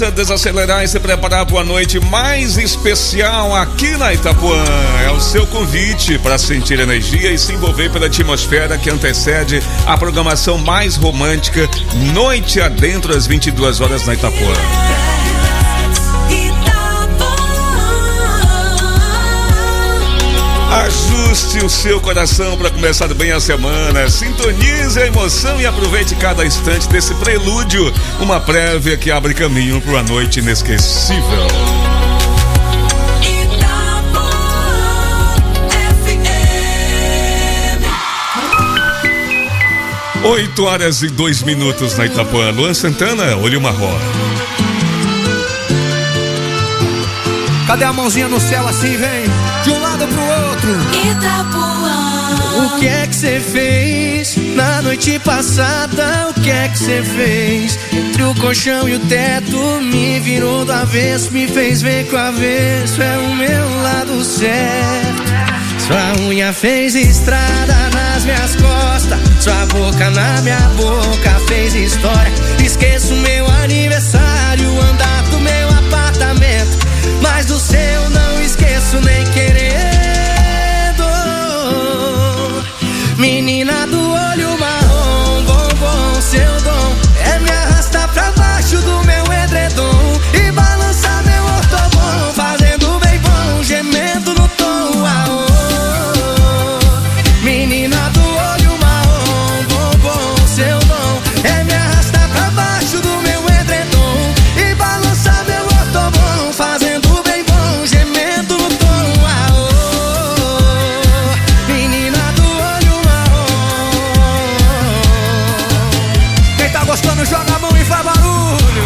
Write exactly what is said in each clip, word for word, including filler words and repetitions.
Desacelerar e se preparar para a noite mais especial aqui na Itapuã. É o seu convite para sentir energia e se envolver pela atmosfera que antecede a programação mais romântica, noite adentro às vinte e duas horas na Itapuã. Ajuste o seu coração para começar bem a semana. Sintonize a emoção e aproveite cada instante desse prelúdio, uma prévia que abre caminho para uma noite inesquecível. Oito horas e dois minutos na Itapuã. Luan Santana, Olho Marrom. Cadê a mãozinha no céu assim, vem? De um lado pro outro. Itapuã. O que é que você fez na noite passada? O que é que você fez? Entre o colchão e o teto, me virou do avesso, me fez ver que o avesso é o meu lado certo. Sua unha fez estrada nas minhas costas, sua boca na minha boca fez história. Esqueço meu aniversário, andar do meu apartamento, mas do seu não esqueço nem querendo. Menina do olho marrom, bombom, seu dom é me arrastar pra baixo do meu edredom e balançar meu ortobom, fazendo bem bom, gemendo no tom. Aô. Menina do olho marrom, bombom, seu dom é me arrastar pra baixo do meu edredom e balançar meu ortobom, fazendo bem bom, gemendo no tom. Aô. Menina do olho marrom. Quem tá gostando joga a mão e faz barulho.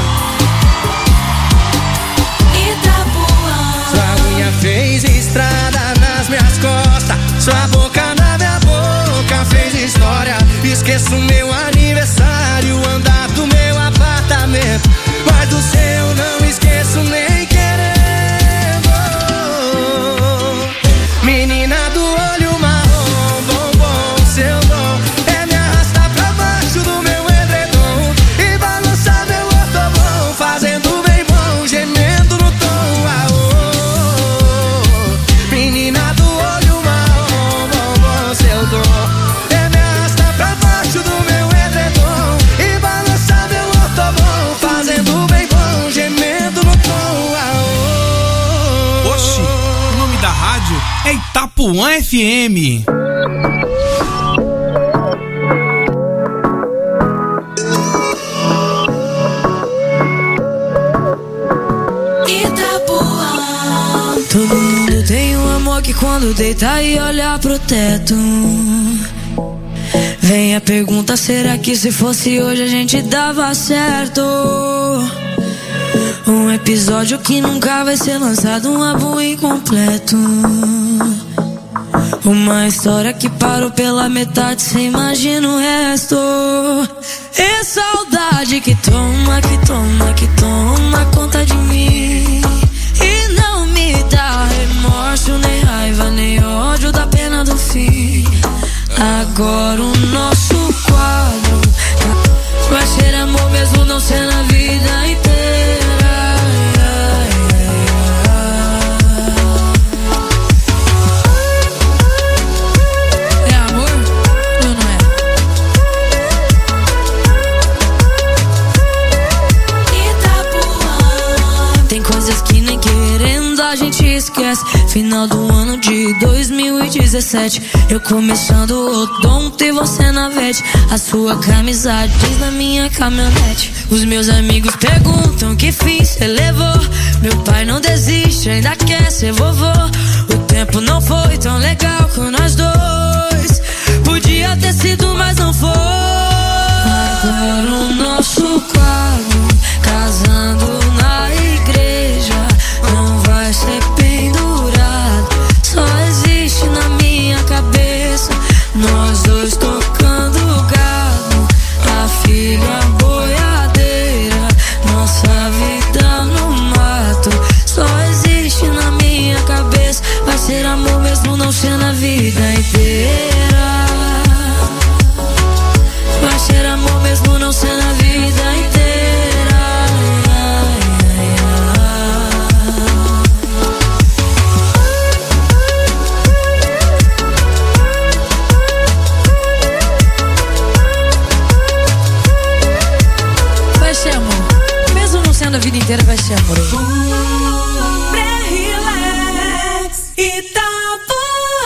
Itapuã. Sua unha fez estrada nas minhas costas, sua boca na minha boca fez história. Esqueço meu aniversário, andar do meu apartamento, mas do seu não esqueço nem querendo. Menina do olho marrom, bombom, seu dom é me arrastar pra baixo do meu edredom e balançar meu ortobom, fazendo bem bom, gemendo no tom. Aô. Menina do olho marrom, bombom, seu dom é me arrastar pra baixo do meu edredom e balançar meu ortobom, fazendo bem bom, gemendo no tom. Aô. Oxi, o nome da rádio é Itapuã F M. Itapuã. Todo mundo tem um amor que quando deita e olha pro teto, vem a pergunta, será que se fosse hoje a gente dava certo? Um episódio que nunca vai ser lançado, um álbum incompleto, uma história que parou pela metade, cê imagina o resto. É saudade que toma, que toma, que toma conta de mim e não me dá remorso, nem raiva, nem ódio da pena do fim. Agora o nosso quadro vai ser amor mesmo não ser na vida inteira. É amor ou não é? Itapuã. Tem coisas que nem querendo a gente esquece. Final do ano de dois mil e dezessete, eu começando o odonto e você na vete. A sua camisa diz na minha caminhonete. Os meus amigos perguntam que fim cê levou. Meu pai não desiste, ainda quer ser vovô. O tempo não foi tão legal com nós dois, podia ter sido, mas não foi. Agora o nosso quadro, casando na igreja, não vai ser pendurado, só existe na minha cabeça. Nós dois tocando gado, a filha boiadeira, nossa vida no mato, só existe na minha cabeça. Vai ser amor mesmo não ser na vida a vida inteira vai ser amor. Pré-relax Itapuã.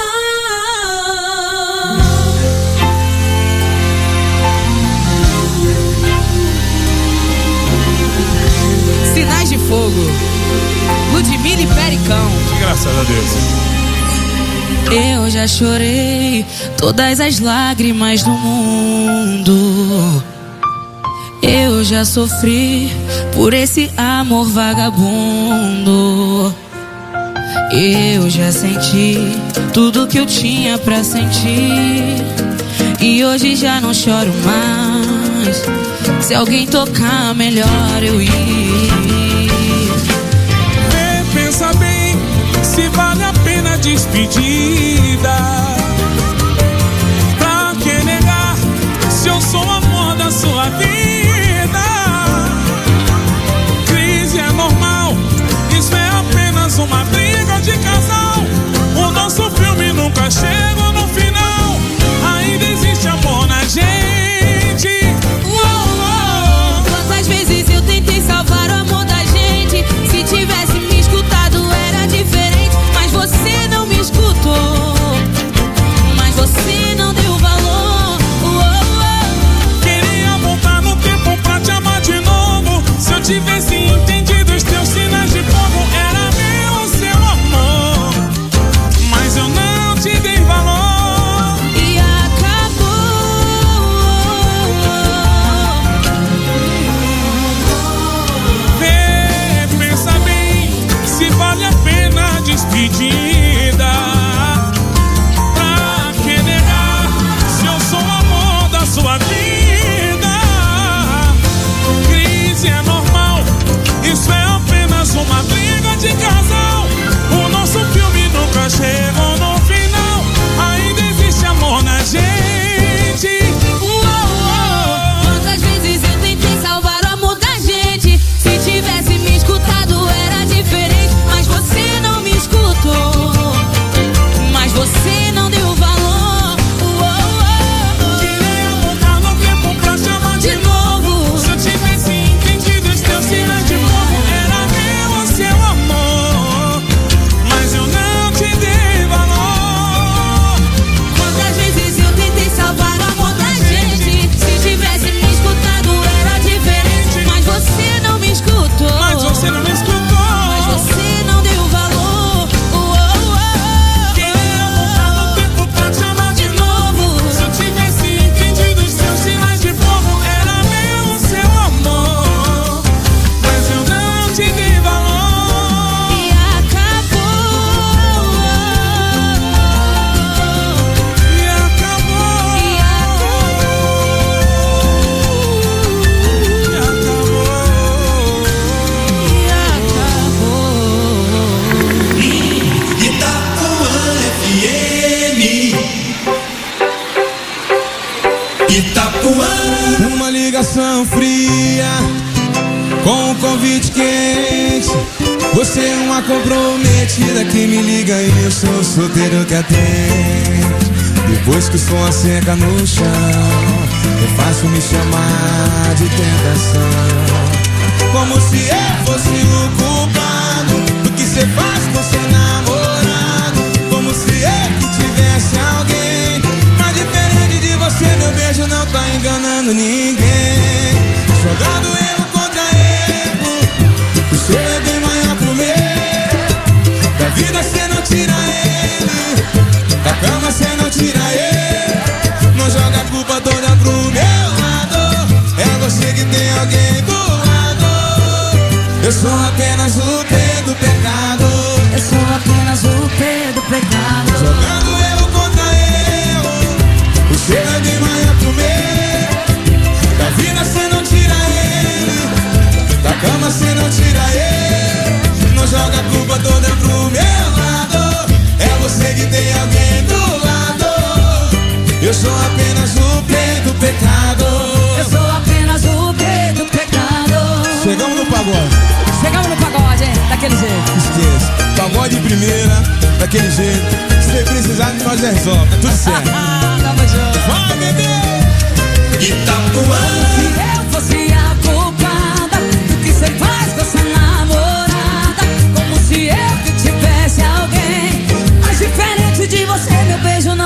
Sinais de Fogo, Ludmilla e Pericão. Graças a Deus. Eu já chorei todas as lágrimas do mundo. Eu já sofri por esse amor vagabundo. Eu já senti tudo que eu tinha pra sentir. E hoje já não choro mais. Se alguém tocar, melhor eu ir. Vê, pensa bem, se vale a pena a despedida. Pra que negar, se eu sou o amor da sua vida? Crise é normal, isso é apenas uma briga de casal. O nosso filme nunca chega no final. Ainda existe amor na gente. Quantas vezes eu tentei salvar o amor da gente? Se tivesse me escutado era diferente. Mas você não me escutou. Mas você não deu valor. Queria voltar no tempo pra te amar de novo. Se eu tivesse entendido os teus sinais de fogo, era meu o seu amor. Mas eu não te dei valor. E acabou. Vê, pensa bem, se vale a pena a despedida. Pra que negar, se eu sou o amor da sua vida? Crise é normal, isso é apenas uma briga de casal. O nosso filme nunca chegou no final. Ainda existe amor na gente. Quantas vezes eu tentei salvar o amor da gente? Se tivesse me escutado era diferente. Mas você não me escutou. Mas você não deu valor. Queria voltar no tempo pra te amar de novo. Se eu tivesse entendido os teus sinais de fogo, era meu o seu amor. Mas eu não te dei valor. Quantas vezes eu tentei salvar o amor da gente? Se tivesse me escutado era diferente. Mas você não me escutou. Mas você não me escutou. Mas você não deu valor. Queria voltar no tempo pra te amar de novo. Se eu tivesse entendido os teus sinais de fogo, era meu o seu amor. Mas eu não te dei valor. E acabou. E acabou. E E acabou. Itapuã. Uma ligação fria com um convite quente. Você é uma comprometida que me liga e eu sou o solteiro que atende. Depois que o som seca no chão, é fácil me chamar de tentação. Como se eu fosse o culpado do que cê faz com seu namorado. Como se eu que tivesse alguém. Mas diferente de você, meu beijo não tá enganando ninguém. Jogando erro contra erro, o seu é bem maior pro meu. Da vida cê não tira ele, da cama cê não tira ele. Não joga a culpa toda pro meu lado. É você que tem alguém do lado. Eu sou apenas o P do pecado. Eu sou apenas o P do pecado. Jogando erro contra erro, o seu é bem maior pro meu. Da vida cê não tira ele, da cama cê não tira ele. Não joga a culpa toda pro meu lado. É você que tem alguém do lado. Eu sou apenas o P do pecado. Eu sou apenas o P do pecado. Chegamos no pagode. Chegamos no pagode, hein? Daquele jeito. Esqueça, pagode de primeira, daquele jeito. Se precisar, nós resolve, é tudo certo. Tamo junto. Vai, bebê! Itapuã. Se eu fosse a culpada do que cê faz com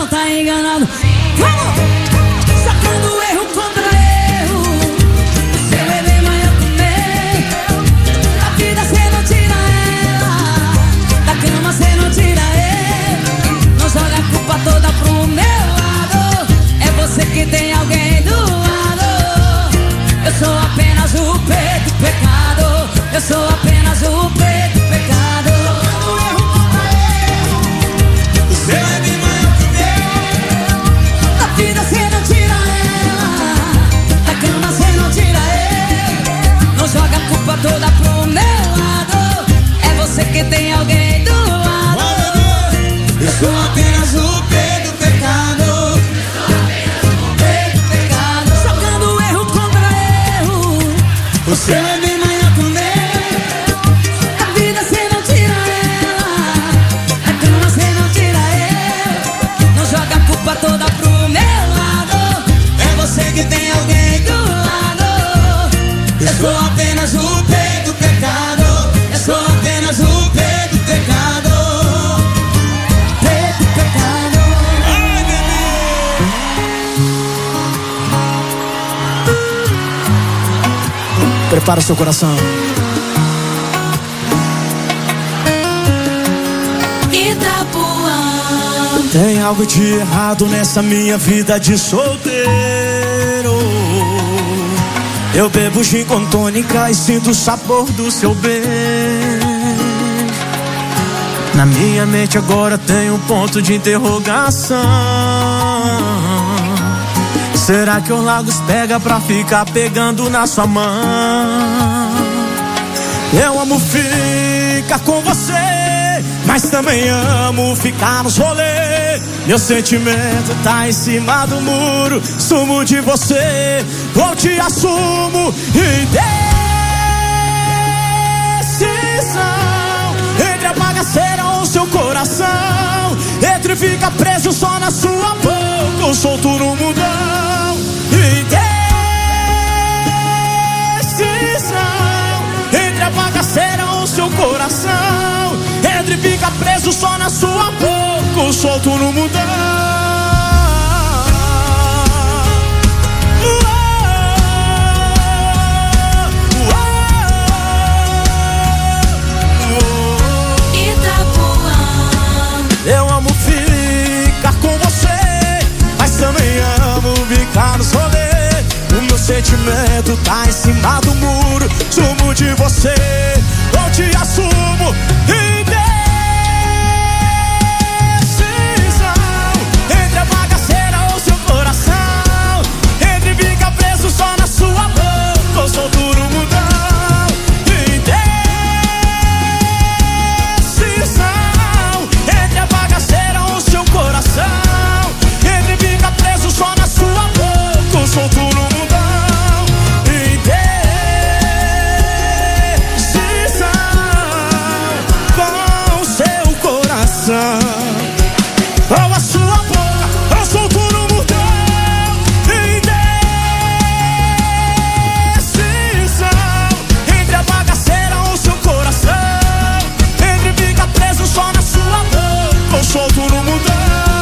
não tá enganado. Vamos! Sacando erro contra erro. Seu é bem maior que o meu. Da vida cê não tira ela, da cama cê não tira ele. Não joga a culpa toda pro meu lado. É você que tem alguém do lado. Eu sou apenas o preto pecado. Eu sou apenas o preto pecado. Sacando erro contra erro. O seu é bem maior que o meu. Da vida cê não tira ela, da cama cê não tira ele. Não joga a culpa toda pro meu lado. É você que tem alguém do lado. Eu sou apenas o preto pecado. Preto pecado. Sacando erro contra erro. O seu é bem maior que o meu. Da vida cê não tira ela, da cama cê não tira ele. Não joga a culpa toda pro meu lado. É você que tem alguém do lado. Eu sou apenas o preto pecado. Eu sou apenas o preto pecado. Preto pecado. Ai, Prepara o seu coração. Itapuã. Tem algo de errado nessa minha vida de solteiro. Eu bebo gin com tônica e sinto o sabor do seu beijo. Na minha mente agora tem um ponto de interrogação. Será que o Lagos pega pra ficar pegando na sua mão? Eu amo ficar com você, mas também amo ficar nos rolê. Meu sentimento tá em cima do muro. Sumo de você, ou te assumo. Indecisão entre a bagaceira ou seu coração. Entre fica preso só na sua boca ou solto no mundão. Indecisão entre a bagaceira ou seu coração. Entre fica preso só na sua boca ou solto no mundão. Eu amo ficar com você, mas também amo ficar nos rolê. O meu sentimento tá em cima do muro. Sumo de você, ou te assumo. Indecisão entre a bagaceira ou seu coração. Entre fica preso só na sua boca ou solto no mundão. Indecisão entre a bagaceira ou seu coração. Entre fica preso só na sua boca ou solto no mundão. Ou a sua boca, eu solto no mundão. Indecisão entre a bagaceira ou seu coração. Entre fica preso só na sua boca ou solto no mundão.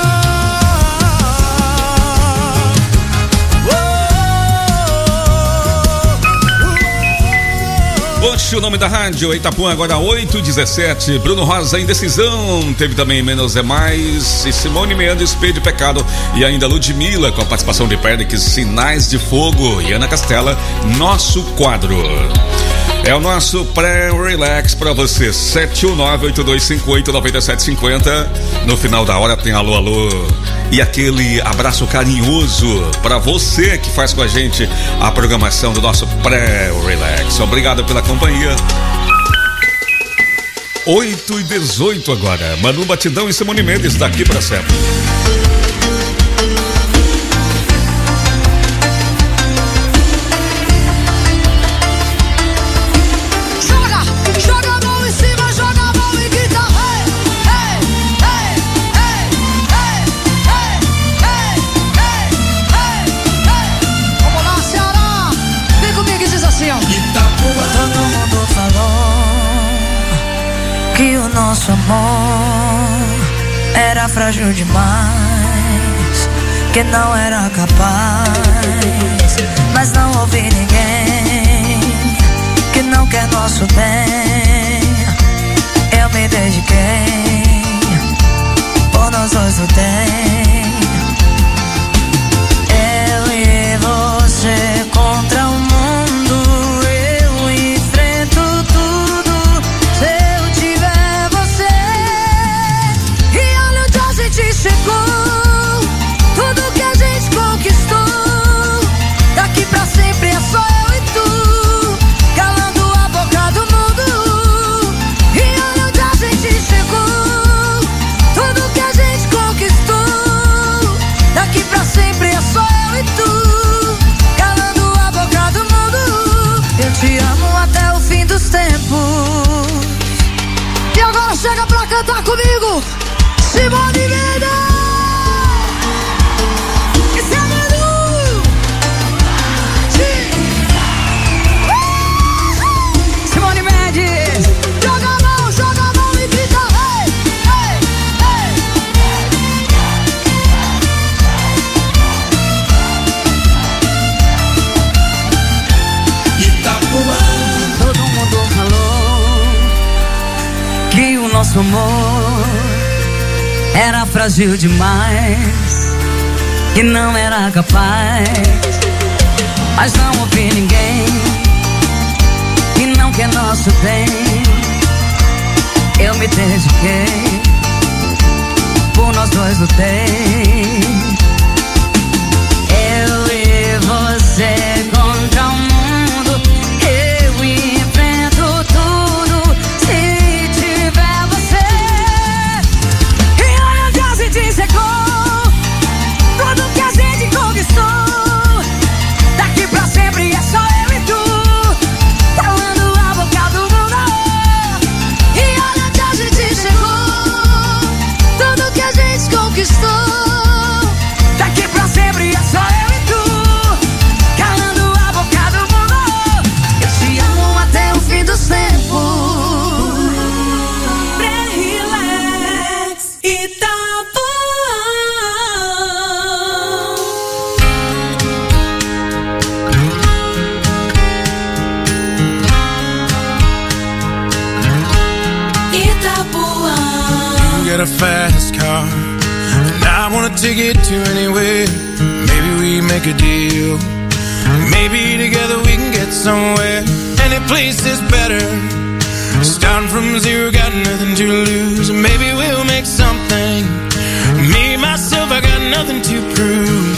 Oxe, o nome da rádio Itapuã, agora oito e dezessete. Bruno Rosa, Indecisão. Teve também Menos é Mais e Simone Mendes, Espelho de Pecado. E ainda Ludmilla, com a participação de Pérez, Sinais de Fogo. E Ana Castela, Nosso Quadro. É o nosso pré-relax pra você. sete um nove, oito dois cinco oito, nove sete cinco zero. No final da hora tem alô, alô. E aquele abraço carinhoso pra você que faz com a gente a programação do nosso pré-relax. Obrigado pela companhia. oito e dezoito agora. Manu Batidão e Simone Mendes, daqui pra sempre. Que o nosso amor era frágil demais. que não era capaz, mas não ouvi ninguém que não quer nosso bem. Eu me dediquei, por nós dois lutei. Eu e você contra o mundo, eu enfrento tudo se eu tiver você. E olha onde a gente chegou, tudo que a gente conquistou. Daqui pra sempre é só eu e tu, calando a boca do mundo. E olha onde a gente chegou, tudo que a gente conquistou. Daqui pra sempre é só eu e tu, calando a boca do mundo. Eu te amo até o fim dos tempos. E agora chega pra cantar comigo, Simone Mendes. Nosso amor era frágil demais, que não era capaz, mas não ouvi ninguém que não quer nosso bem. Eu me dediquei, por nós dois lutei. Eu e você contra o mundo, eu enfrento tudo se tiver você. E olha onde a gente chegou, tudo que a gente conquistou. Daqui pra sempre é só eu e tu, calando a boca do mundo. E olha onde a gente chegou, tudo que a gente conquistou. Daqui pra sempre é só eu e tu, calando a boca do mundo. Eu te amo até o fim dos tempos. Pré-relax Itapuã. Itapuã. You got a fast car, and I wanna take it to anywhere. Maybe we make a deal. Maybe together we can get somewhere. Any place is better. Starting from zero, got nothing to lose. Maybe we'll make something. Me, myself, I got nothing to prove.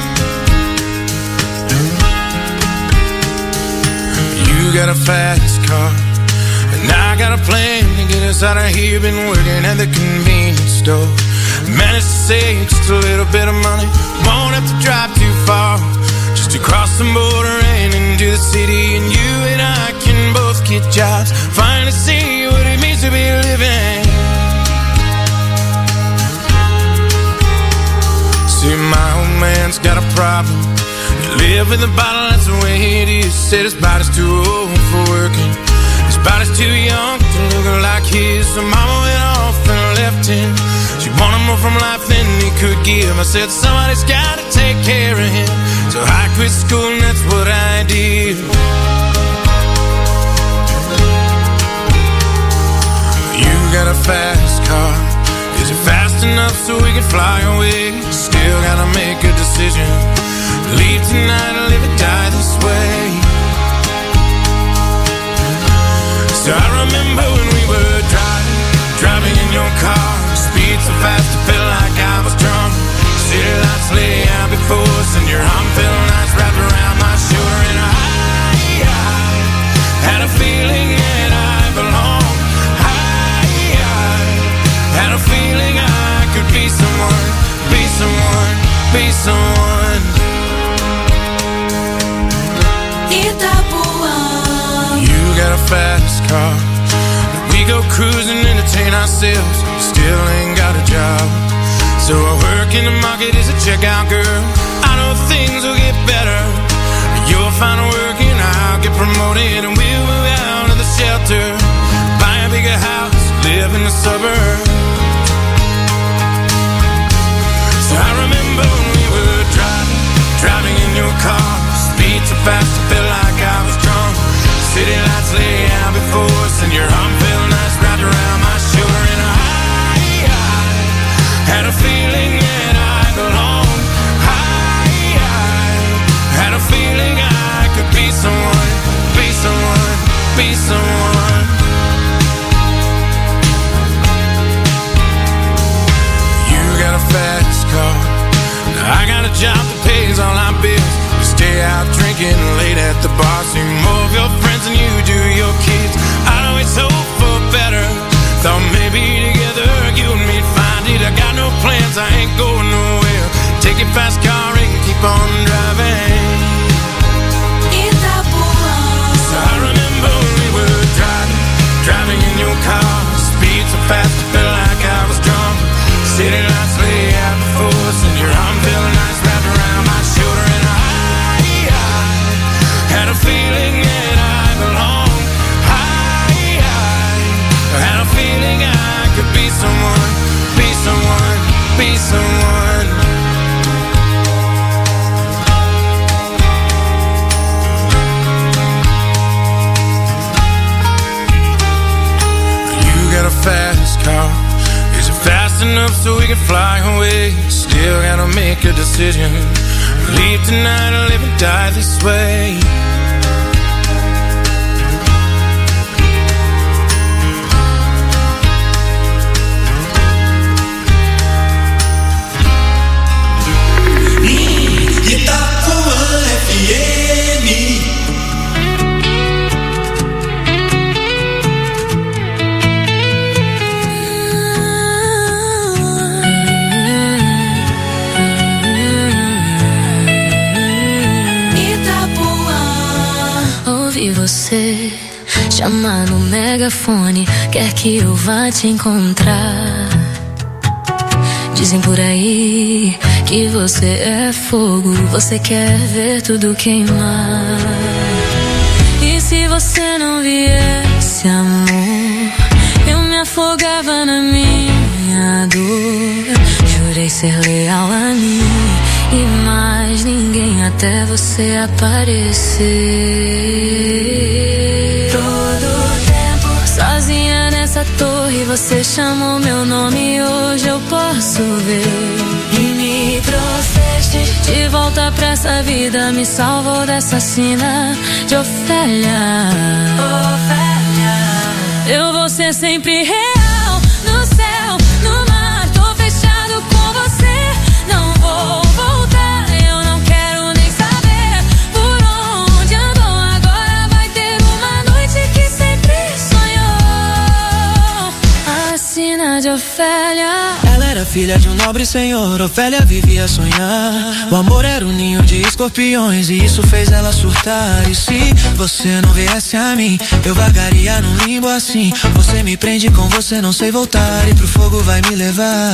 You got a fast car, and I got a plan to get us out of here. Been working at the convenience store. Managed to save just a little bit of money. Won't have to drive too far, just to cross the border and into the city. And you and I can both get jobs, finally see what it means to be living. See, my old man's got a problem. Live in the bottle, that's the way it is. Said his body's too old for working, his body's too young to look like his. So mama went off and left him. She wanted more from life than he could give. I said somebody's gotta take care of him, so I quit school and that's what I did. You got a fast car, is it fast enough so we can fly away? Still gotta make a decision, leave tonight or live or die this way. So I remember when we were driving, driving in your car. Speed so fast it felt like I was drunk. City lights lay out before us, and your arm felt nice wrapped around my shoulder. And I, I had a feeling that I belonged. I, I had a feeling I could be someone, be someone, be someone. Itapuã. You got a fast car, we go cruising, entertain ourselves. Still ain't got a job, so I work in the market as a checkout girl. I know things will get better. You'll find work and I'll get promoted, and we'll move out of the shelter, buy a bigger house, live in the suburbs. So I remember when we were so fast I felt like I was drunk. City lights lay out before us, and your arm felt nice wrapped around my shoulder. And I, I had a feeling that I belonged. I, I had a feeling I could be someone, be someone, be someone. You got a fast car, I got a job that pays all our bills. We stay out drinking late at the bar, see more of your friends than you do your kids. I'd always hope for better, thought maybe together you and me'd find it. I got no plans, I ain't going nowhere. Take your fast car and keep on driving. Itapuã. So I remember we were driving, driving in your car. Speed so fast I felt like I was drunk. City lights lay out before us, and your arm felt nice wrapped around my shoulder. And I, I had a feeling that I belonged. I, I had a feeling I could be someone, be someone, be someone. You got a fast car. Is it fast enough so we can fly away? Still gotta make a decision. Leave tonight or live and die this way. Itapuã F M. Ouvi você chamar no megafone, quer que eu vá te encontrar. Dizem por aí que você é fogo, você quer ver tudo queimar. E se você não viesse, amor, eu me afogava na minha dor. Jurei ser leal a mim e mais ninguém até você aparecer. Todo tempo sozinha nessa torre, você chamou meu nome e hoje eu posso ver. E me trouxeste de volta pra essa vida, me salvou dessa sina de Ofélia. Ofélia. Eu vou ser sempre real, no céu, no mar, tô fechado com você, não vou voltar, eu não quero nem saber por onde andou. Agora vai ter uma noite que sempre sonhou, a sina de Ofélia. Ela era filha de um nobre senhor, Ofélia vivia a sonhar. O amor era um ninho de escorpiões e isso fez ela surtar. E se você não viesse a mim, eu vagaria num limbo assim. Você me prende, com você não sei voltar, e pro fogo vai me levar.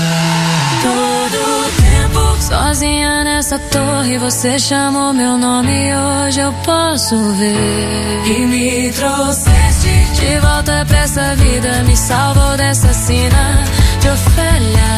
Todo tempo sozinha nessa torre, você chamou meu nome e hoje eu posso ver. E me trouxeste de volta pra essa vida, me salvou dessa sina de Ofélia.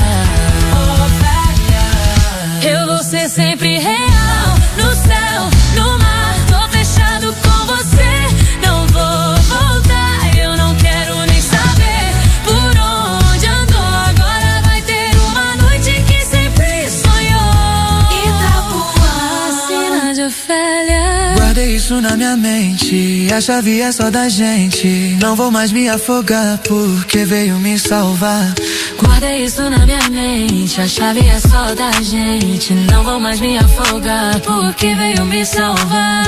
Ofélia. Eu vou ser sempre real, no céu, no mar, tô fechado com você, não vou voltar, eu não quero nem saber por onde andou. Agora vai ter uma noite que sempre sonhou, Itapuã, a sina de Ofélia. Guardei isso na minha mente, a chave é só da gente. Não vou mais me afogar porque veio me salvar. Guardei isso na minha mente, a chave é só da gente. Não vou mais me afogar porque veio me salvar.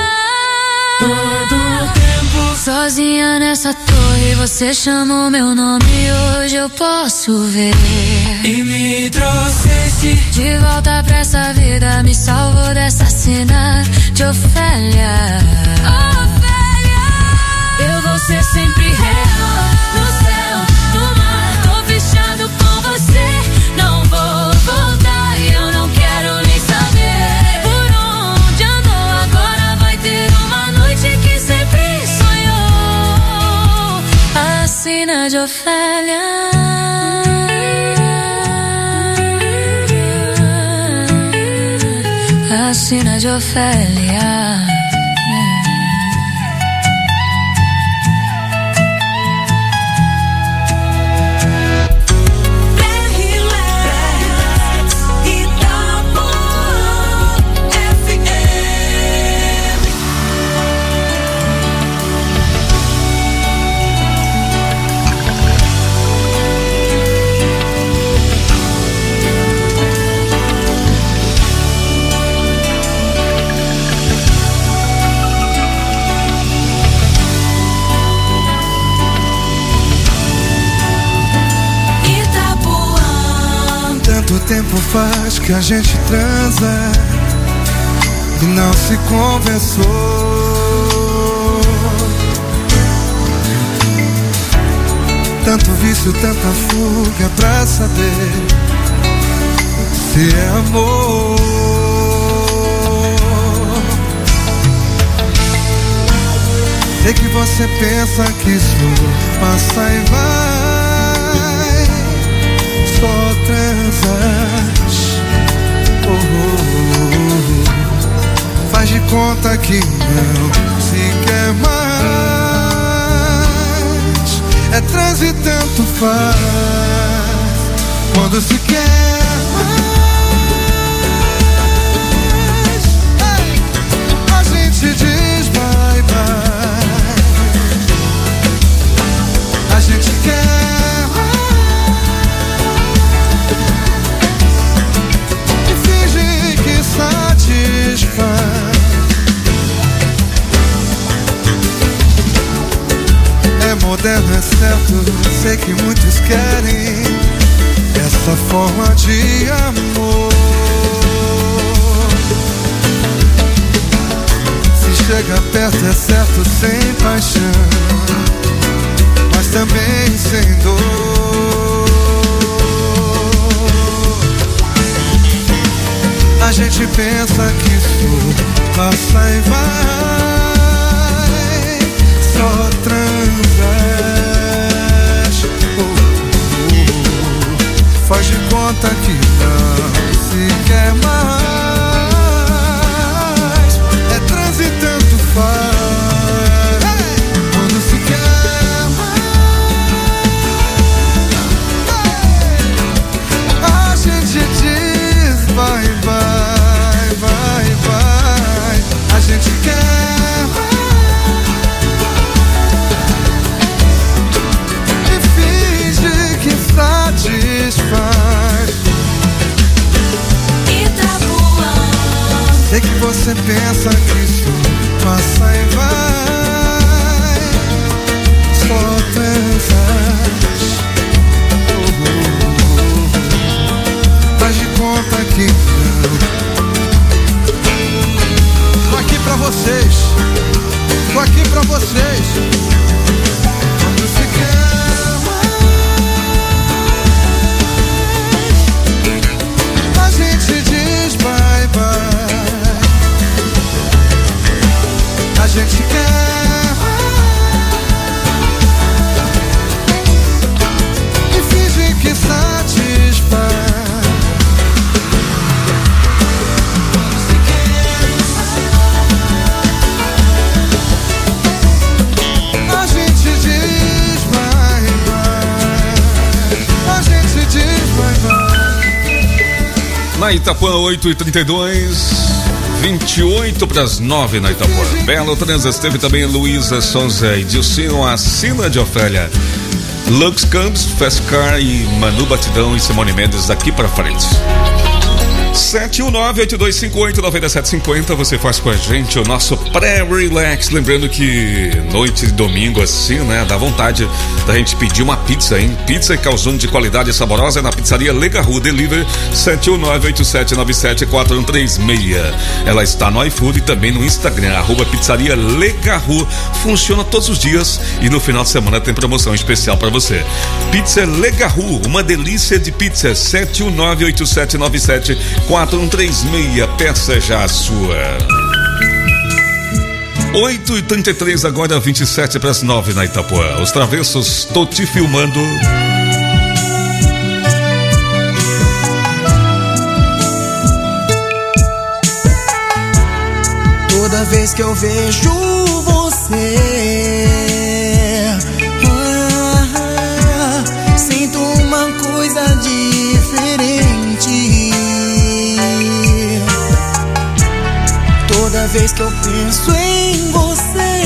Todo tempo sozinha nessa torre, você chamou meu nome e hoje eu posso ver. E me trouxeste de volta pra essa vida, me salvou dessa sina de Ofélia. Ofélia. Eu vou ser sempre real, no céu, no mar, tô fechado com você, não vou voltar, eu não quero nem saber por onde andou. Agora vai ter uma noite que sempre sonhou, a sina de Ofélia. A sina de Ofélia. Quanto tempo faz que a gente transa e não se conversou? Tanto vício, tanta fuga pra saber se é amor. Sei que você pensa que isso passa e vai, só transas. Oh, oh, oh. Faz de conta que não se quer mais. É trans e tanto faz quando se quer mais. Hey! A gente diz bye bye. A gente quer e finge que satisfaz. É moderno, é certo, sei que muitos querem essa forma de amor. Se chega perto é certo, sem paixão, mas também sem dor. A gente pensa que isso passa e vai, só transas. Oh, oh, oh. Faz de conta que não se quer mais. É trans e tanto faz. Hey! Quando se quer mais, hey! A gente diz vai, vai, vai, vai. A gente quer e finge que satisfaz. Itapuã. Sei que você pensa que isso passa e vai, só transas. Oh, oh, oh. Faz de conta que não. Tô aqui pra vocês, tô aqui pra vocês. Quando se quer mais, a gente diz bye bye. A gente quer e finge que satisfaz. A gente diz bye bye. A gente diz bye bye. Na Itapuã, oito e trinta e dois, vinte e oito para as nove na Itapuã. Belo Transas, teve também Luísa Sonza e Dilcinho, a Sina de Ofélia, Lux Campos, Fescar e Manu Batidão e Simone Mendes daqui para frente. sete um nove oito dois cinco oito nove sete cinco zero, você faz com a gente o nosso pré-relax. Lembrando que noite de domingo assim, né, dá vontade da gente pedir uma pizza, hein? Pizza e calzone de qualidade saborosa na pizzaria Legarru Delivery sete um nove oito sete nove sete quatro um três seis. Ela está no iFood e também no Instagram, arroba pizzaria Legarru. Funciona todos os dias e no final de semana tem promoção especial para você. Pizza Legarru, uma delícia de pizza. Sete um nove oito sete nove sete quatro um três seis, peça já a sua. oito e trinta e três, agora vinte e sete para as nove na Itapuã. Os Travessos, tô te filmando. vez que eu vejo você, ah, sinto uma coisa diferente. Toda vez que eu penso em você,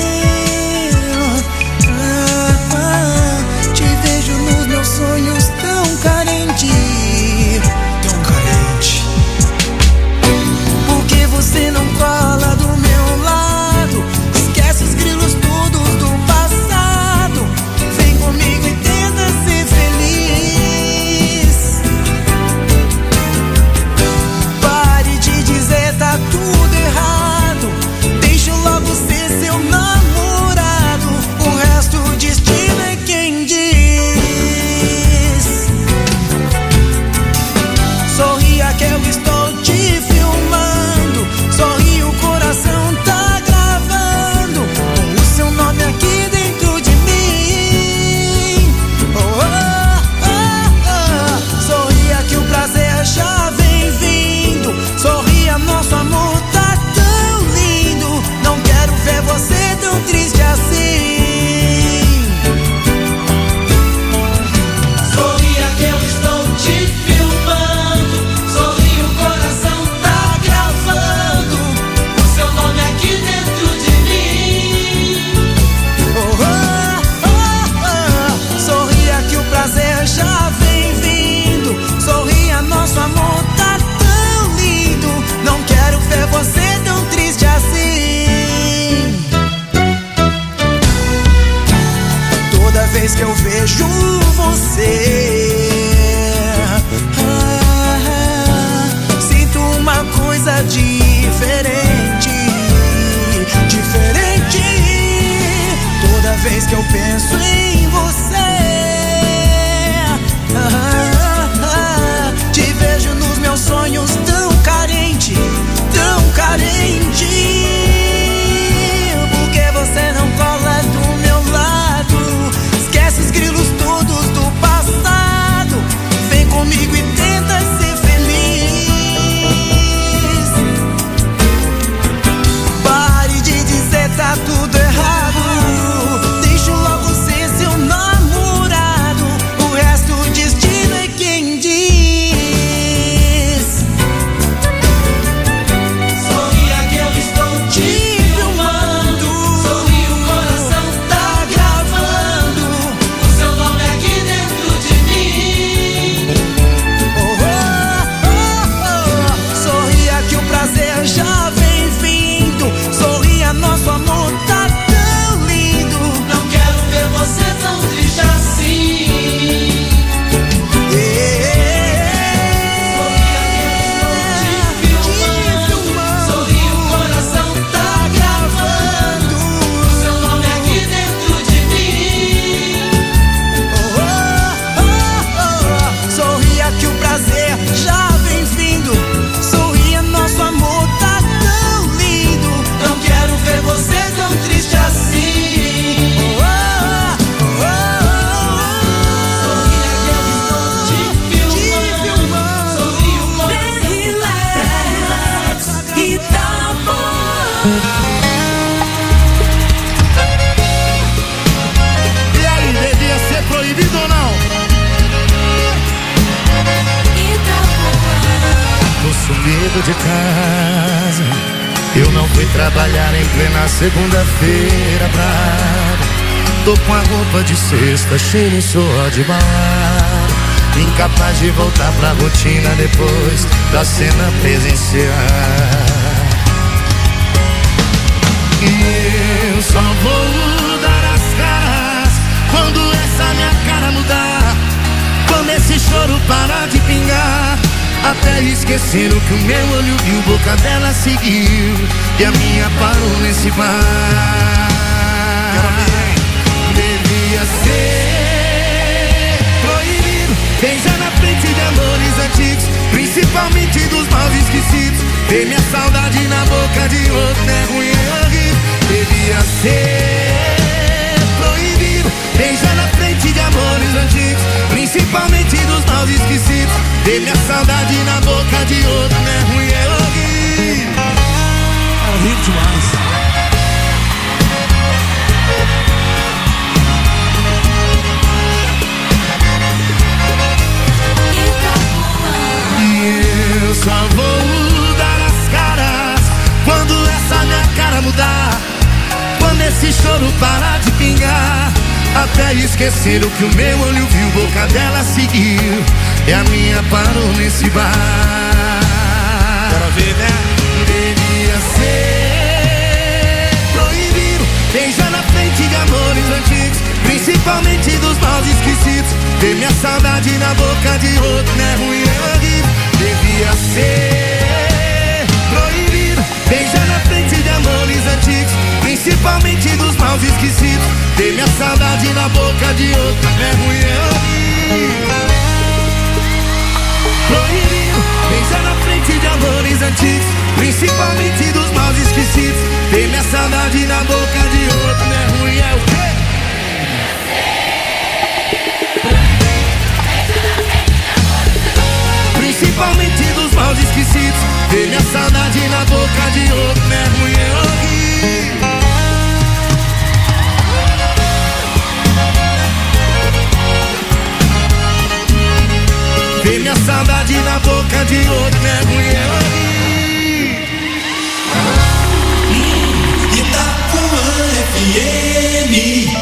ah, ah, te vejo nos meus sonhos tão carente, tão carente. Porque você não cola do meu lado, esquece os grilos todos do passado, vem comigo e tenta ser feliz. Pare de dizer tá tudo errado, deixa eu logo ser seu namorado, o resto o destino é quem diz. Sorria que eu estou te filmando, sorri, o coração tá gravando o seu nome aqui dentro de mim. Oh, oh, oh, oh. Sorria que o prazer já vem vindo, sorria, nosso amor tá tão lindo, não quero ver você tão triste assim. Sorria que eu estou te filmando, sorri, o coração tá gravando o seu nome aqui dentro de mim. Oh, oh, oh, oh. Sorria que o prazer já vem vindo, sorria, nosso amor tá tão lindo, não quero ver você tão triste assim. Toda vez que eu vejo você, ah, sinto uma coisa diferente, diferente. Toda vez que eu penso em você, ah, ah, te vejo nos meus sonhos tão carente, tão carente. Porque você não cola do meu lado, esquece os grilos todos do passado, vem comigo e tenta ser feliz. Pare de dizer tá tudo errado, deixa eu logo ser seu namorado, o resto o destino é quem diz. Sorria que eu estou te filmando, sorri, o coração tá gravando o seu nome aqui dentro de mim. Oh, oh, oh, oh. Sorria que o prazer já vem vindo, sorria, nosso amor tá tão lindo, não quero ver você tão triste assim. Sorri, o coração tá gravando o seu nome aqui dentro de mim. Oh, oh, oh, oh. Sorria que o prazer já vem vindo, sorria, nosso amor tá tão lindo, não quero ver você tão triste assim. Oh, oh, oh, oh. Sorria que eu estou te filmando, sorri, o coração Relax, Itapuã. E aí, devia ser proibido ou não? Tô sumido de casa, eu não fui trabalhar em plena segunda-feira brava. Tô com a roupa de sexta, cheio de suor de balada, incapaz de voltar pra rotina depois da cena presencial. E eu só vou dar as caras quando essa minha cara mudar, quando esse choro parar de pingar, até esquecer o que o meu olho viu, boca dela seguiu e a minha parou nesse bar. Devia ser proibido beijar na frente de amores antigos, principalmente dos maus esquecidos. Ter minha saudade na boca de outro é ruim, é horrível. Devia ser proibido beijar na frente de amores antigos, principalmente dos maus esquecidos. Ter minha saudade na boca de outro é ruim, é horrível. demais. E eu só vou dar as caras quando essa minha cara mudar, quando esse choro parar de pingar, até esquecer o que o meu olho viu, boca dela seguiu e a minha parou nesse bar. Bora ver, né? Devia ser proibido beijar na frente de amores antigos, principalmente dos maus esquecidos. Ter minha saudade na boca de outro não é ruim, é horrível. Devia ser proibido beijar na frente de amores antigos, principalmente dos maus esquecidos. Ter minha saudade na boca de outro não é ruim, é horrível. Proibido beijar na frente de amores antigos, principalmente dos maus esquecidos. Ter minha saudade na boca de outro não é ruim, é o quê? Principalmente dos maus esquecidos. Ter minha saudade na boca de outro não é ruim, é horrível. Ver minha saudade na boca de outro não é ruim, é horrível. Itapuã F M.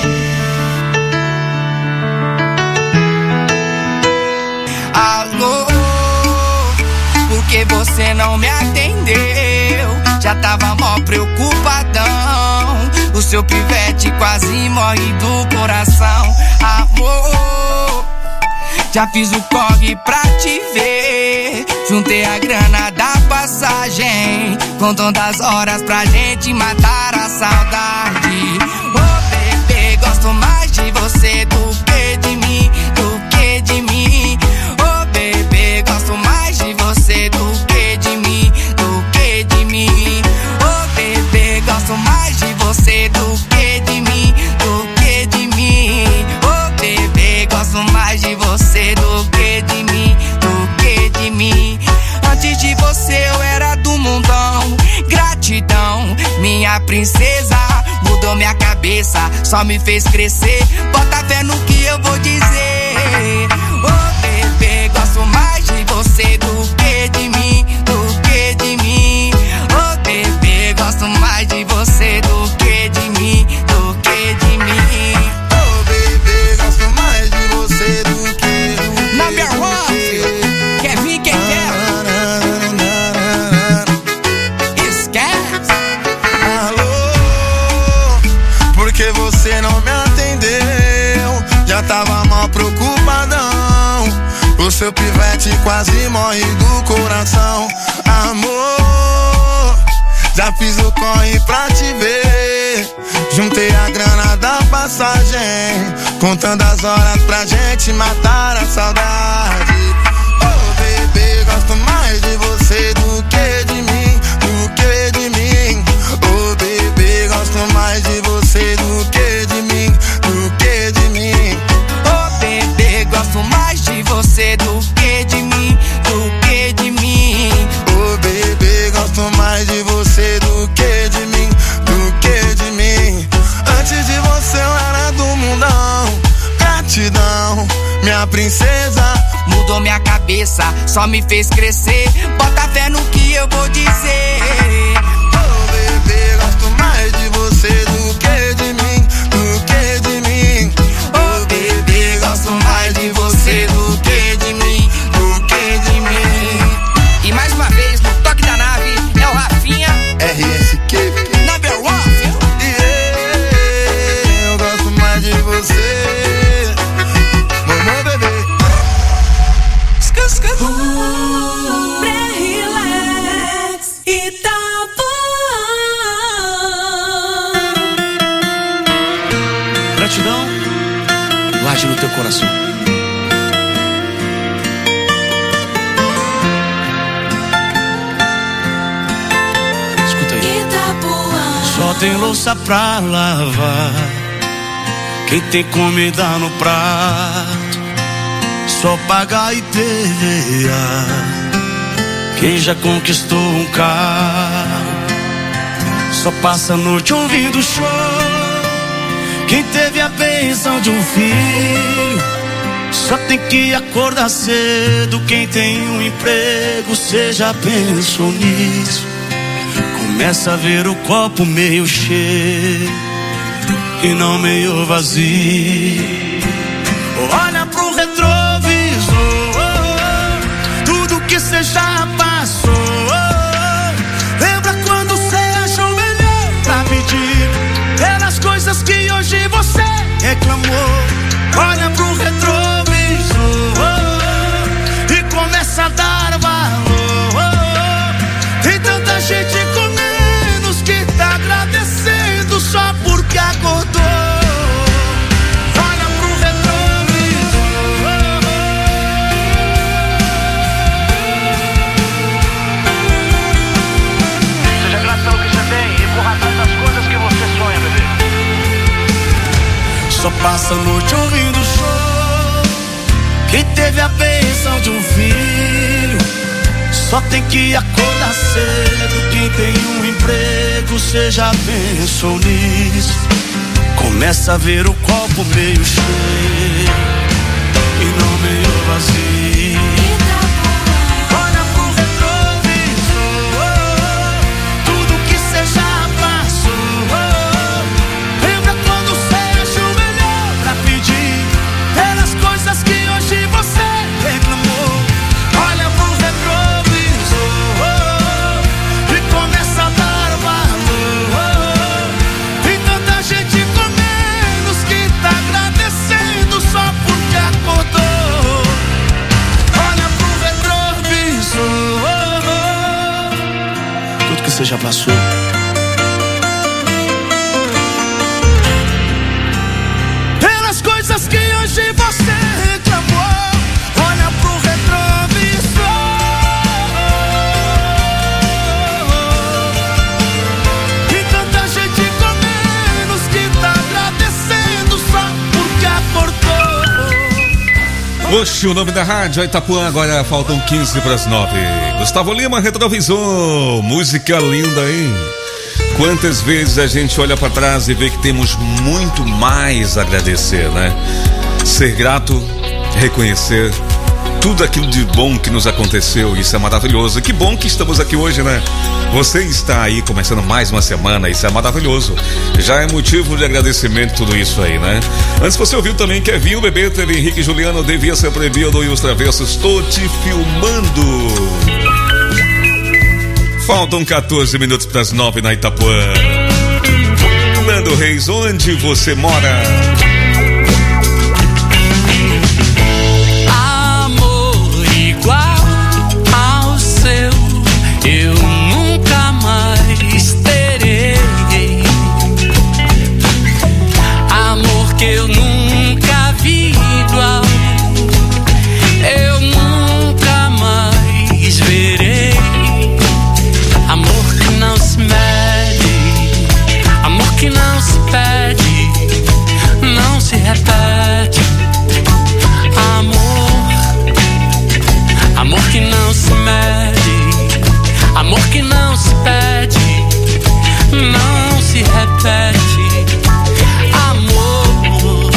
Alô, por que você não me atendeu? Já tava mó preocupadão. O seu pivete quase morre do coração. Amor, já fiz o corre pra te ver. Juntei a grana da passagem, contando as horas pra gente matar a saudade. Oh bebê, gosto mais de você do que de mim, do que de mim. Oh bebê, gosto mais de você do que de mim, do que de mim. Oh bebê, gosto mais de você do que de mim, do que de mim. Oh bebê, gosto mais de você do que de mim, do que de mim. Antes de você eu era do mundão. Gratidão, minha princesa, mudou minha cabeça, só me fez crescer. Bota fé no que eu vou dizer. Oh bebê, gosto mais de você do que de mim, do que de mim. Oh bebê, gosto mais de você do que de mim, do que de mim. Oh bebê, gosto mais de você do que do Number one, quer vir quem quer? Esquece. Alô, porque você não me atendeu? Já tava mal preocupadão. O seu pivete quase morre do coração. Amor, já fiz o corre pra te ver. Juntei a grana da passagem, contando as horas pra gente matar a saudade. Oh bebê, gosto mais de você do que de mim, do que de mim. Oh bebê, gosto mais de você do que de mim, do que de mim. Oh bebê, gosto mais de você do que de mim, do que de mim. Oh bebê, gosto mais de você do que de mim, do que de mim. Antes de você eu era do mundão. Gratidão, minha princesa, mudou minha cabeça, só me fez crescer. Bota fé no que eu vou dizer. oh bebê, gosto mais de você do que de mim, do que de mim. Oh bebê, gosto mais de você do que de mim, do que de mim. E mais uma vez, no toque da nave, é o Rafinha R S Q Number one, viu? Yeah, eu gosto mais de você, mamãe bebê. Esca, esca. Pré-relax Itapuã. Gratidão, guarde no teu coração. Escuta aí. Itapuã. Só tem louça pra lavar, quem tem comida no prato, só pagar I P V A, quem já conquistou um carro. Só passa a noite ouvindo show. Quem teve a bênção de um filho só tem que acordar cedo. Quem tem um emprego, cê já pensou nisso? Começa a ver o copo meio cheio e não meio vazio. Olha pro retrovisor, tudo que cê já passou. Lembra quando cê achou melhor pra pedir pelas coisas que hoje você reclamou. Olha pro retrovisor e começa a dar valor. Tem tanta gente com menos que tá agradecendo só porque acordou. Olha pro retrovisor. Seja grato pelo que você tem e corra atrás das coisas que você sonha, bebê. Só passa a noite ouvindo show. Quem teve a bênção de um filho só tem que acordar cedo. Quem tem um emprego, cê já pensou nisso? Começa a ver o copo meio cheio e não meio vazio. Olha pro retrovisor, tudo que cê já passou. Lembra quando cê achou melhor pra pedir pelas coisas que hoje você reclamou. Olha pro retrovisor e começa a dar valor. Tem tanta gente com menos que tá agradecendo só porque acordou. Olha pro retrovisor, tudo que você já passou. Pelas coisas que hoje você reclamou. Olha pro retrovisor. E tanta gente com menos que tá agradecendo só porque acordou. Oxe, o nome da rádio é Itapuã. Agora faltam quinze para as nove. Gustavo Lima, Retrovisor. Música linda, hein? Quantas vezes a gente olha para trás e vê que temos muito mais a agradecer, né? Ser grato, reconhecer tudo aquilo de bom que nos aconteceu, isso é maravilhoso. Que bom que estamos aqui hoje, né? Você está aí começando mais uma semana, isso é maravilhoso. Já é motivo de agradecimento tudo isso aí, né? Antes você ouviu também Kevin, o bebê, teve Henrique e Juliano, devia ser proibido, e os Travessos, tô te filmando. Faltam quatorze minutos para as nove na Itapuã. Nando Reis, onde você mora? Amor igual ao seu eu nunca mais terei. Amor que eu nunca vi igual, eu nunca mais verei. Amor que não se mede, amor que não se pede, não se repete. Amor, amor que não se mede, amor que não se pede, não se repete. Amor,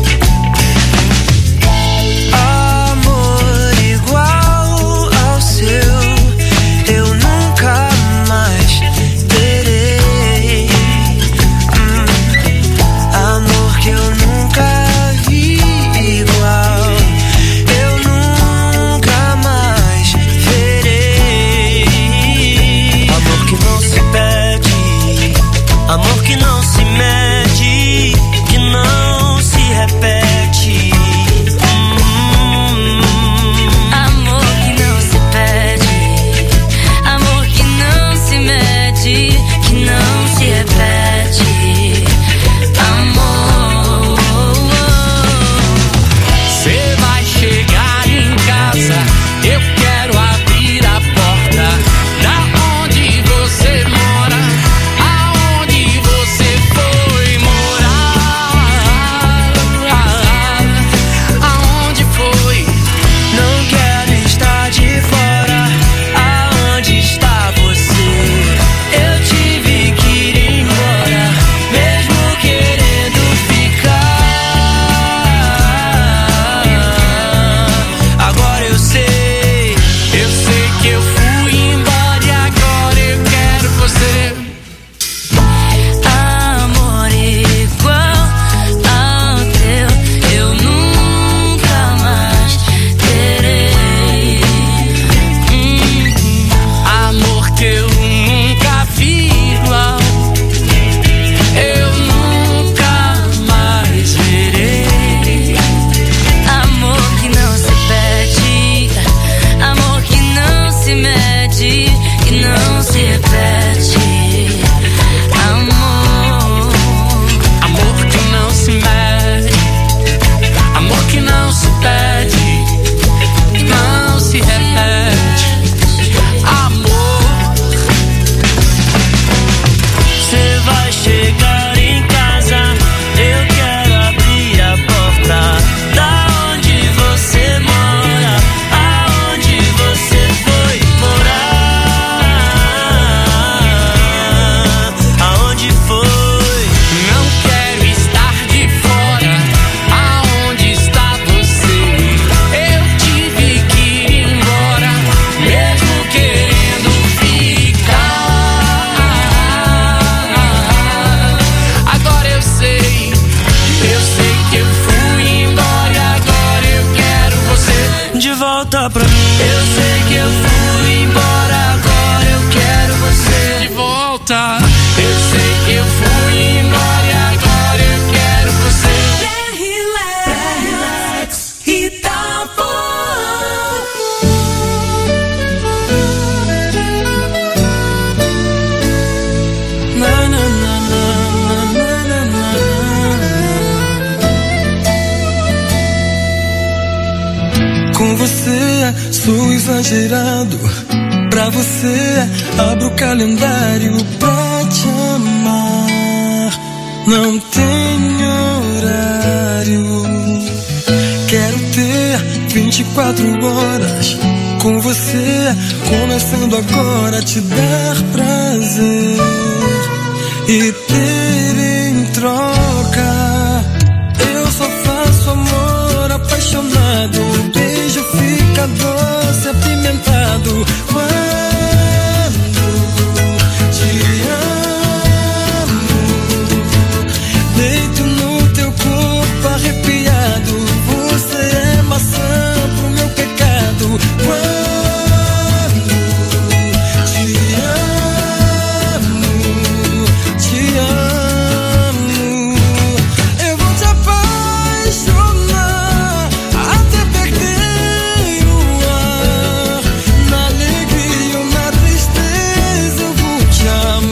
Amor igual ao seu eu nunca mais terei. Hum, amor que eu nunca vi igual, eu nunca mais verei. Amor que não se pede, amor que não se mede, que não se repete. Hum, Amor que não se pede, amor que não se mede, que não se repete. Amor, cê vai chegar em casa, eu quero abrir a porta da onde você mora, aonde você foi morar, aonde foi. não quero estar de fora. Aonde está você? Eu tive que ir volta pra mim. Eu sei que eu fui embora, agora eu quero você de volta. Eu sei que eu fui embora e agora eu quero você. Relax, Itapuã. Na, na, na, na, na, na, na. Com você sou exagerado. Pra você abro o calendário pra te amar. Não tem horário. Quero ter vinte e quatro horas com você, começando agora a te dar prazer e ter em troca. Eu só faço amor apaixonado. O beijo fica doce, apimentado quando te amo. Deito no teu corpo arrepiado. Você é maçã pro meu pecado quando te amo, te amo. Eu vou te apaixonar até perder o ar. Na alegria ou na tristeza eu vou te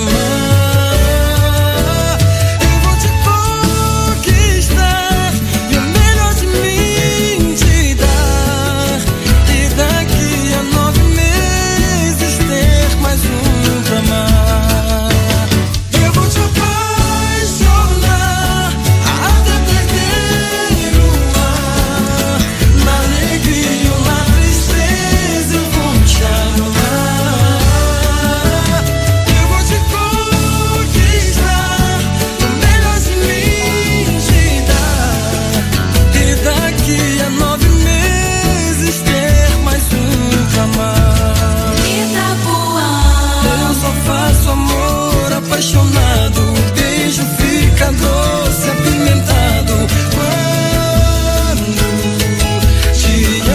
amar. Eu vou te conquistar e o melhor de mim te dar. E daqui a nove meses ter mais um pra amar. Eu vou te apaixonar até perder o ar. Na alegria ou na tristeza eu vou te amar. Eu vou te conquistar, o melhor de mim te dar. E daqui a nove meses ter mais um pra amar. Eu só faço amor apaixonado. O beijo fica doce, apimentado quando te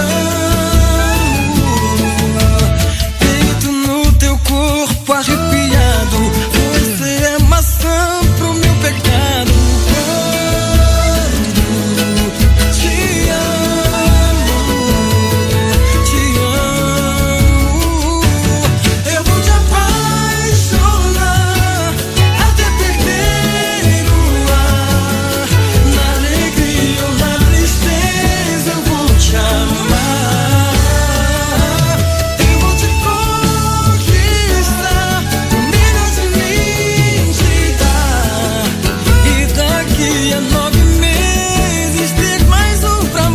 amo. Deito no teu corpo arrepiado. Você é maçã pro meu pecado quando te amo, te amo. Eu vou te apaixonar até perder o ar. Na alegria ou na tristeza eu vou te amar. Eu vou te conquistar, o melhor de mim te dar. E daqui a nove meses ter mais um pra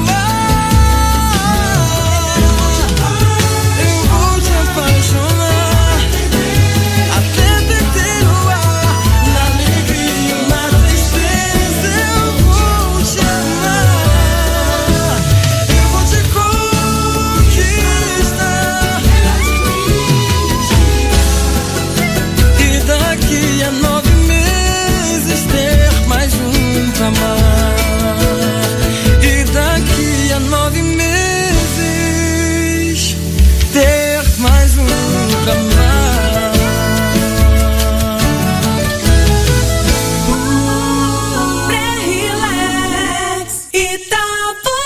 amar. Eu vou te apaixonar até perder o ar. Na alegria ou na tristeza eu vou te amar. Eu vou te conquistar e daqui a nove meses ter mais um pra amar. E daqui a nove meses ter mais um pra amar. Pré-relax, Itapuã.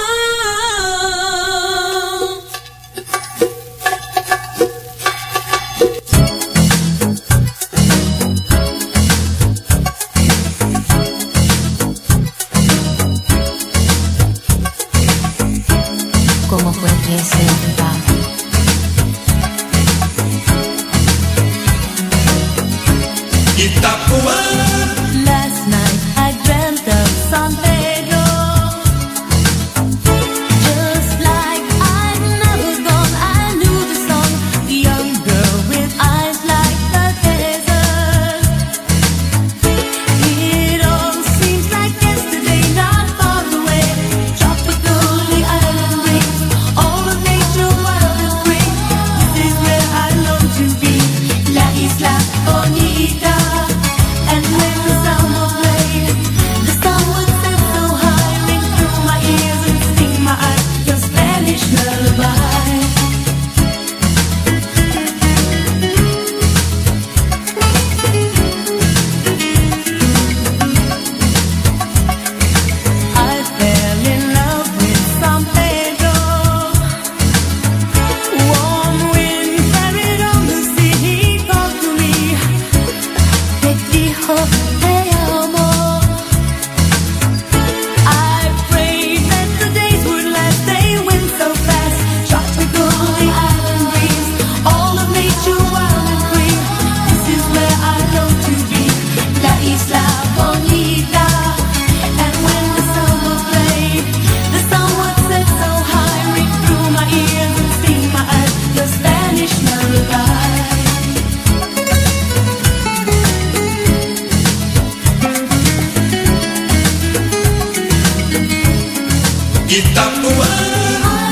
¿Cómo fue que se va? Itapuã. Last night I dreamt of San Pedro. Just like I'd never gone, I knew the song. The young girl with eyes like the desert. It all seems like yesterday, not far away. Tropical, the island breeze, all of nature Itapuã.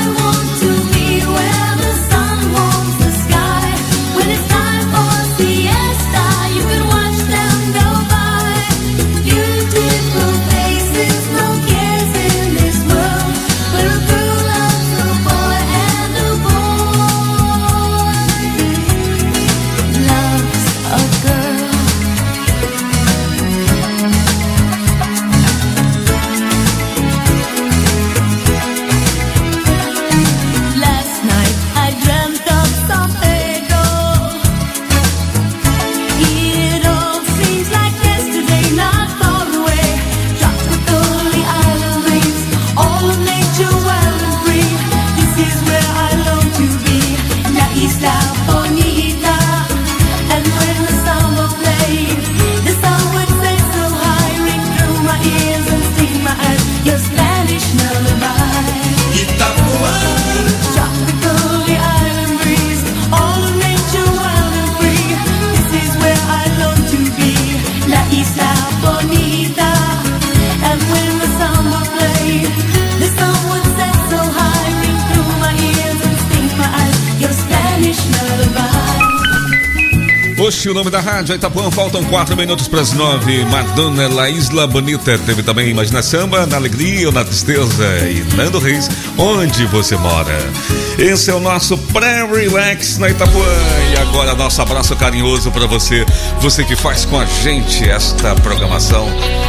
Oxe, o nome da rádio Itapuã, faltam quatro minutos para as nove. Madonna, La Isla Bonita. Teve também Imagina Samba, Na Alegria ou Na Tristeza. E Nando Reis, Onde Você Mora. Esse é o nosso pré-relax na Itapuã. E agora nosso abraço carinhoso para você. Você que faz com a gente esta programação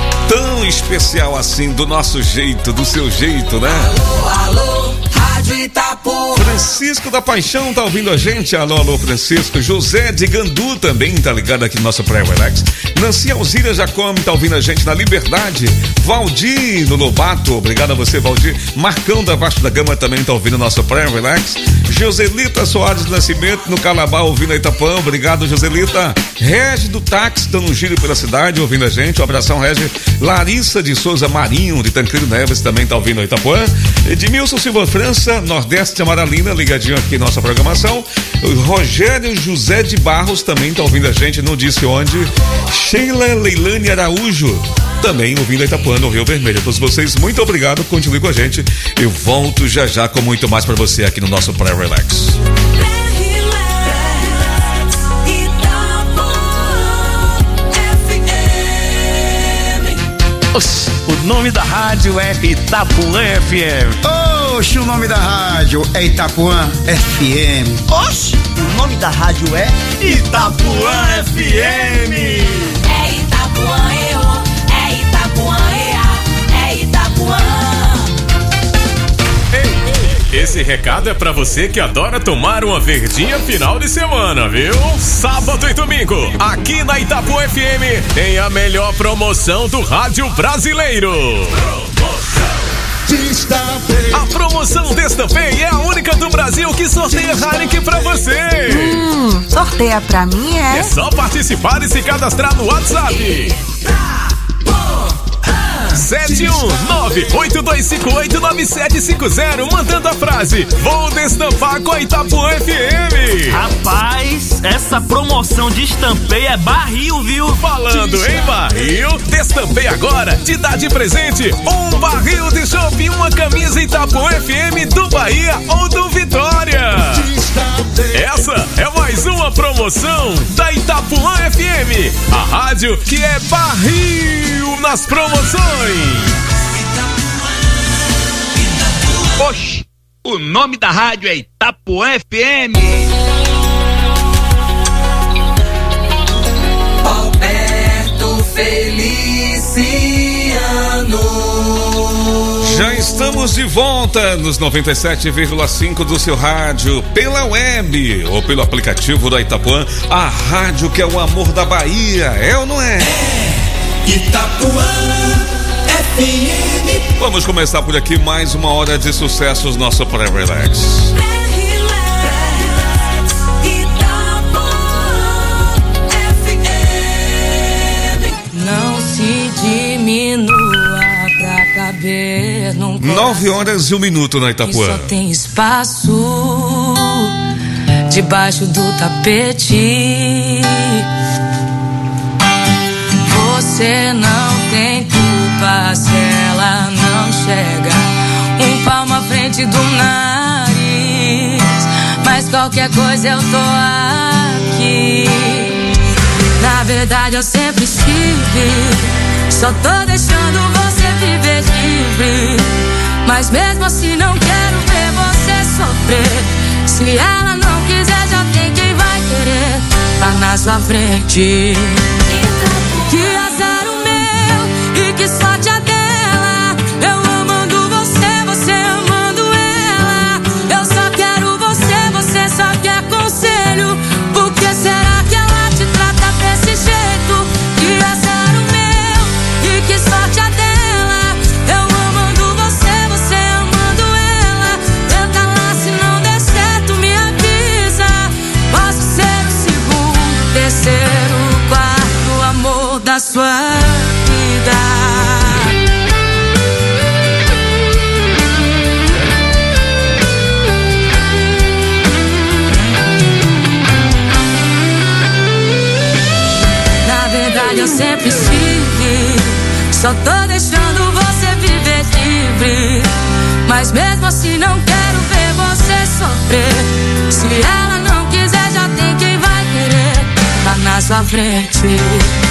tão especial assim, do nosso jeito, do seu jeito, né? Alô, alô, Rádio Itapuã. Francisco da Paixão tá ouvindo a gente. Alô, alô, Francisco. José de Gandu também tá ligado aqui no nosso pré-relax. Nancy Alzira Jacome tá ouvindo a gente na Liberdade. Valdir no Lobato, obrigado a você, Valdir. Marcão da Vasco da Gama também tá ouvindo o nosso pré-relax. Joselita Soares do Nascimento no Calabá ouvindo a Itapuã, obrigado, Joselita. Regi do Táxi dando um giro pela cidade ouvindo a gente, um abração, Regi. Larissa de Souza Marinho de Tancredo Neves também tá ouvindo a Itapuã. Edmilson Silva França, Nordeste Amaralina, ligadinho aqui em nossa programação. Rogério José de Barros também tá ouvindo a gente, não disse onde. Sheila Leilane Araújo também ouvindo a Itapuã no Rio Vermelho. A todos vocês, muito obrigado, continue com a gente. Eu volto já já com muito mais pra você aqui no nosso pré-relax. O nome da rádio é Itapuã F M. Oxe, o nome da rádio é Itapuã F M. Oxe, o nome da rádio é Itapuã F M. É Itapuã, eu, é Itapuã, ea, é Itapuã. Esse recado é pra você que adora tomar uma verdinha final de semana, viu? Sábado e domingo, aqui na Itapuã F M, tem a melhor promoção do rádio brasileiro. A promoção Destapei é a única do Brasil que sorteia Heineken pra você. Hum, sorteia pra mim, é? É só participar e se cadastrar no WhatsApp. sete um nove oito dois cinco oito nove sete cinco zero, mandando a frase: vou destampar com a Itapuã F M. Rapaz, essa promoção de estampeio é barril, viu? Falando em barril, Destampei agora te dá de presente um barril de chopp e uma camisa Itapuã F M do Bahia ou do Vitória. Essa é mais uma promoção da Itapuã F M, a rádio que é barril nas promoções. Oxe, o nome da rádio é Itapuã F M. Alberto Feliciano. Já estamos de volta nos noventa e sete vírgula cinco do seu rádio, pela web ou pelo aplicativo da Itapuã, a rádio que é o amor da Bahia, é ou não é? É Itapuã F M. Vamos começar por aqui mais uma hora de sucessos, nosso pré-relax. Não se diminua pra caber num Nove horas e um minuto na Itapuã. só tem espaço debaixo do tapete. Você não tem culpa se ela não chega. Um frente do nariz. Mas qualquer coisa eu tô aqui. Na verdade eu sempre estive, só tô deixando você viver livre. Mas mesmo assim não quero ver você sofrer. Se ela não quiser, já tem quem vai querer. Tá na sua frente. Que azar o meu e que sorte a dela. Eu amando você, você amando ela. Eu só quero você, você só quer conselho. Por que será que ela te trata desse jeito? Que azar o meu e que sorte a dela. Eu amando você, você amando ela. Tenta lá, se não der certo me avisa. Posso ser o segundo, terceiro, quarto amor da sua vida. Na verdade eu sempre estive, só tô deixando você viver livre. Mas mesmo assim não quero ver você sofrer. Se ela não quiser, já tem quem vai querer. Tá na sua frente.